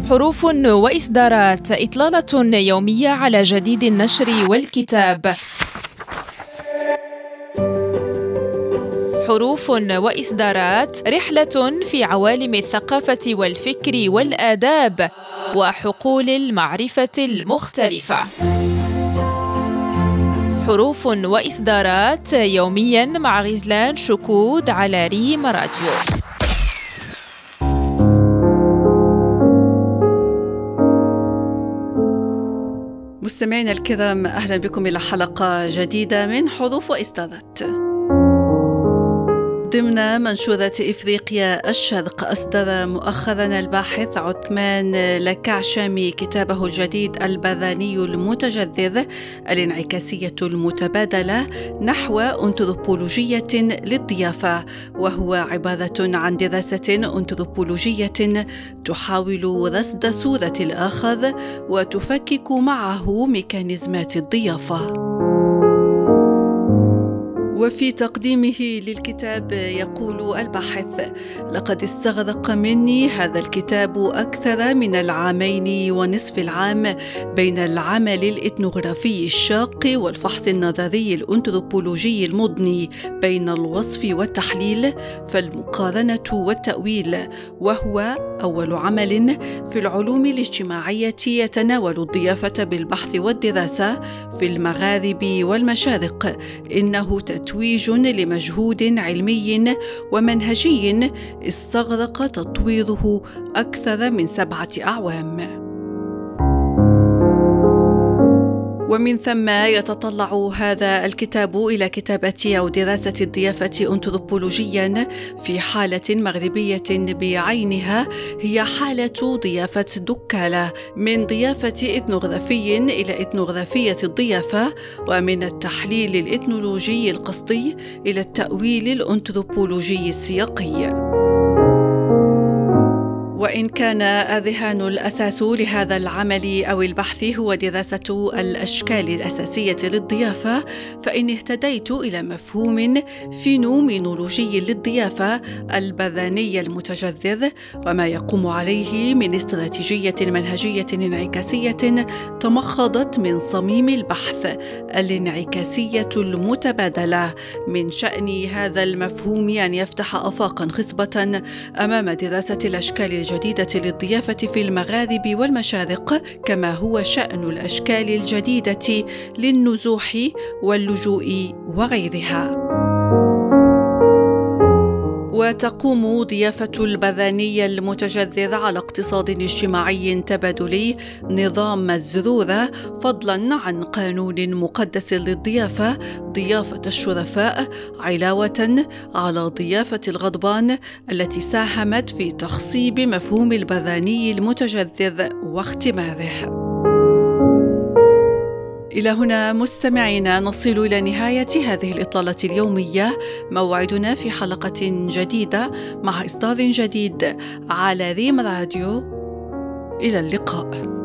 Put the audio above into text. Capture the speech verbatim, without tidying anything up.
حروف وإصدارات، إطلالة يومية على جديد النشر والكتاب. حروف وإصدارات، رحلة في عوالم الثقافة والفكر والآداب وحقول المعرفة المختلفة. حروف وإصدارات يومياً مع غزلان شكود على ريم راديو. مستمعينا الكرام، أهلا بكم إلى حلقة جديدة من حروف وإصدارات. ضمن منشورة إفريقيا الشرق، أصدر مؤخرا الباحث عثمان لكعشمي كتابه الجديد البراني المتجذر، الانعكاسية المتبادلة نحو أنثروبولوجية للضيافة، وهو عبارة عن دراسة أنثروبولوجية تحاول رصد صورة الآخر وتفكك معه ميكانيزمات الضيافة. وفي تقديمه للكتاب يقول الباحث: لقد استغرق مني هذا الكتاب أكثر من العامين ونصف العام بين العمل الإثنوغرافي الشاق والفحص النظري الأنثروبولوجي المضني بين الوصف والتحليل، فالمقارنة والتأويل، وهو أول عمل في العلوم الاجتماعية يتناول الضيافة بالبحث والدراسة في المغارب والمشارق. إنه تتويج لمجهود علمي ومنهجي استغرق تطويره أكثر من سبعة أعوام. ومن ثم يتطلع هذا الكتاب إلى كتابة أو دراسة الضيافة أنثروبولوجيا في حالة مغربية بعينها، هي حالة ضيافة دكالة، من ضيافة إثنوغرافي إلى إثنوغرافية الضيافة، ومن التحليل الإثنولوجي القصدي إلى التأويل الأنثروبولوجي السياقي. وإن كان الرهان الأساس لهذا العمل أو البحث هو دراسة الأشكال الأساسية للضيافة، فإن اهتديت إلى مفهوم فينومينولوجي للضيافة البراني المتجذر، وما يقوم عليه من استراتيجية منهجية انعكاسية تمخضت من صميم البحث، الانعكاسية المتبادلة. من شأن هذا المفهوم أن يفتح آفاقا خصبة أمام دراسة الأشكال الجديدة للضيافة في المغارب والمشارق، كما هو شأن الأشكال الجديدة للنزوح واللجوء وغيرها. وتقوم ضيافة البراني المتجذر على اقتصاد اجتماعي تبادلي نظام الزرورة، فضلا عن قانون مقدس للضيافة، ضيافة الشرفاء، علاوة على ضيافة الغضبان التي ساهمت في تخصيب مفهوم البراني المتجذر واختماره. إلى هنا مستمعينا نصل إلى نهاية هذه الإطلالة اليومية. موعدنا في حلقة جديدة مع إصدار جديد على ريم راديو. إلى اللقاء.